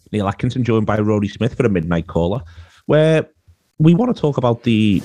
Neil Atkinson, joined by Rory Smith for a midnight caller, where we want to talk about the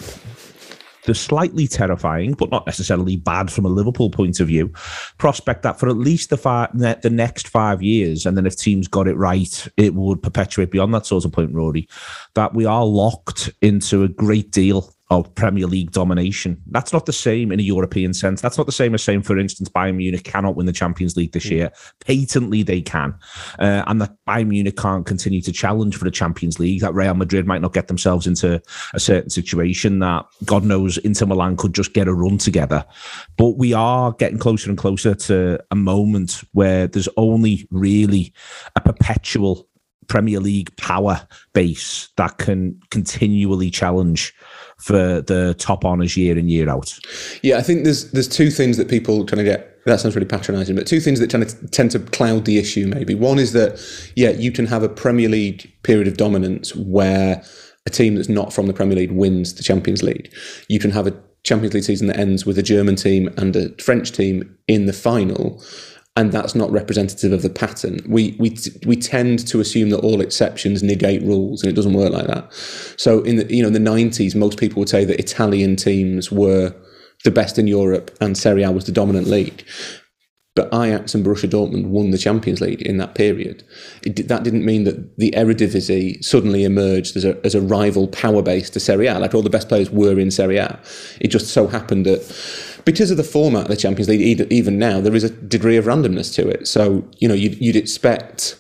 slightly terrifying, but not necessarily bad from a Liverpool point of view, prospect that for at least the next 5 years, and then if teams got it right, it would perpetuate beyond that sort of point, Rory, that we are locked into a great deal of Premier League domination. That's not the same in a European sense. That's not the same as saying, for instance, Bayern Munich cannot win the Champions League this year. Patently, they can. And that Bayern Munich can't continue to challenge for the Champions League, that Real Madrid might not get themselves into a certain situation, that God knows Inter Milan could just get a run together. But we are getting closer and closer to a moment where there's only really a perpetual Premier League power base that can continually challenge for the top honours year in, year out. Yeah, I think there's two things that people trying to get, that sounds really patronising, but two things that tend to cloud the issue maybe. One is that, yeah, you can have a Premier League period of dominance where a team that's not from the Premier League wins the Champions League. You can have a Champions League season that ends with a German team and a French team in the final, and that's not representative of the pattern. We tend to assume that all exceptions negate rules, and it doesn't work like that. So in the 90s, most people would say that Italian teams were the best in Europe and Serie A was the dominant league. But Ajax and Borussia Dortmund won the Champions League in that period. That didn't mean that the Eredivisie suddenly emerged as a rival power base to Serie A. Like, all the best players were in Serie A. It just so happened that because of the format of the Champions League, even now, there is a degree of randomness to it. So, you'd expect,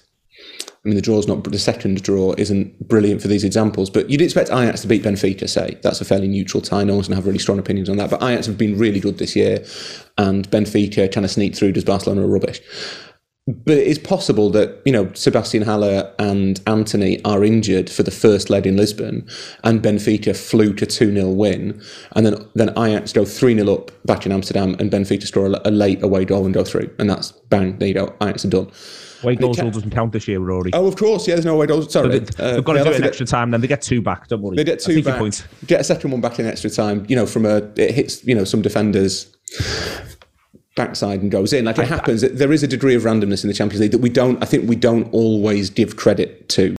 I mean, the second draw isn't brilliant for these examples, but you'd expect Ajax to beat Benfica, say. That's a fairly neutral tie. No one's going to have really strong opinions on that. But Ajax have been really good this year, and Benfica trying to sneak through, does Barcelona are rubbish. But it is possible that, Sebastian Haller and Antony are injured for the first leg in Lisbon, and Benfica flew to 2-0 win, and then Ajax go 3-0 up back in Amsterdam, and Benfica score a late away goal and go through. And that's bang, there you go, Ajax are done. Away goals doesn't count this year, Rory. Oh, of course, yeah, there's no away goals. Sorry. They've got to do it in extra time, then they get 2 back, don't worry. They get 2 back, get a second one back in extra time, it hits, some defenders' backside and goes in. Like, it happens. There is a degree of randomness in the Champions League that we don't always give credit to.